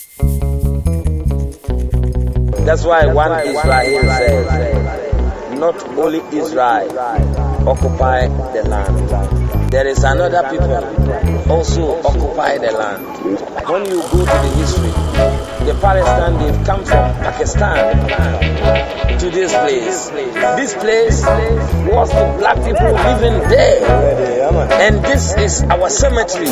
That's why one Israel says, not only Israel occupy the land. There is another people also occupy the land. When you go to the history, the Palestine, they've come from Pakistan to this place. This place was the black people living there. And this is our cemetery.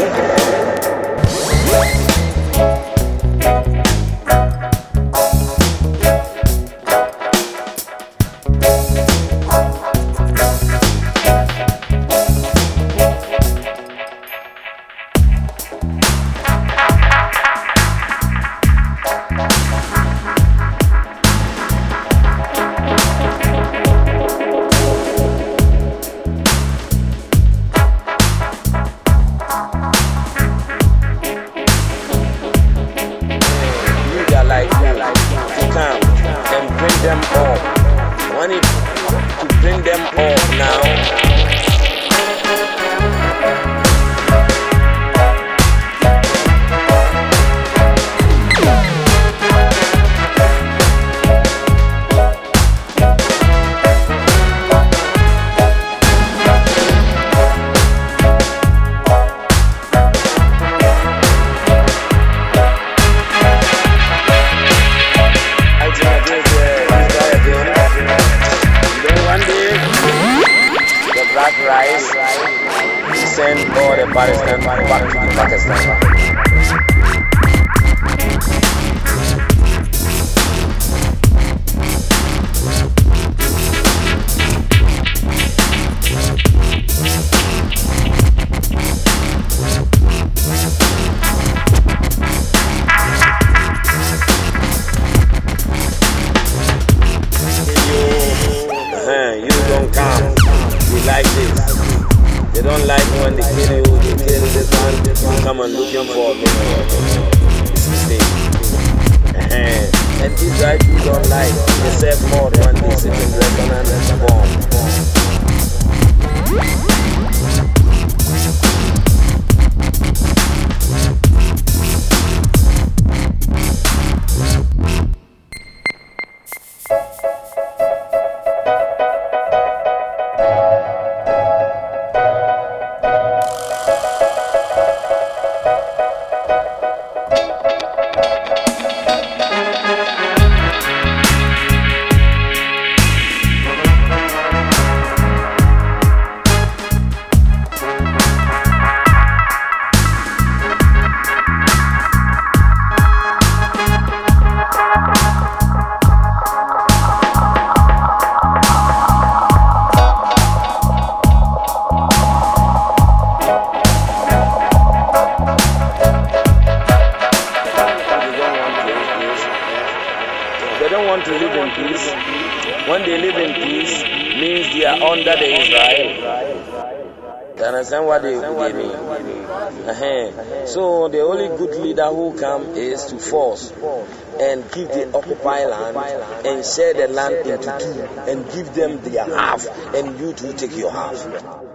To come and bring them all. I want it to bring them all now. Black rice, send all the Palestine back to Pakistan. You don't come. You like this. They don't like when they kill you, they kill this one, you come and looking for me. And these guys you don't like, they serve more when they sit in the restaurant and bomb. They don't want to live in peace. When they live in peace, means they are under the Israel. You understand what they mean? So the only good leader who come is to force and give the occupied land and share the land into two and give them their half and you to take your half.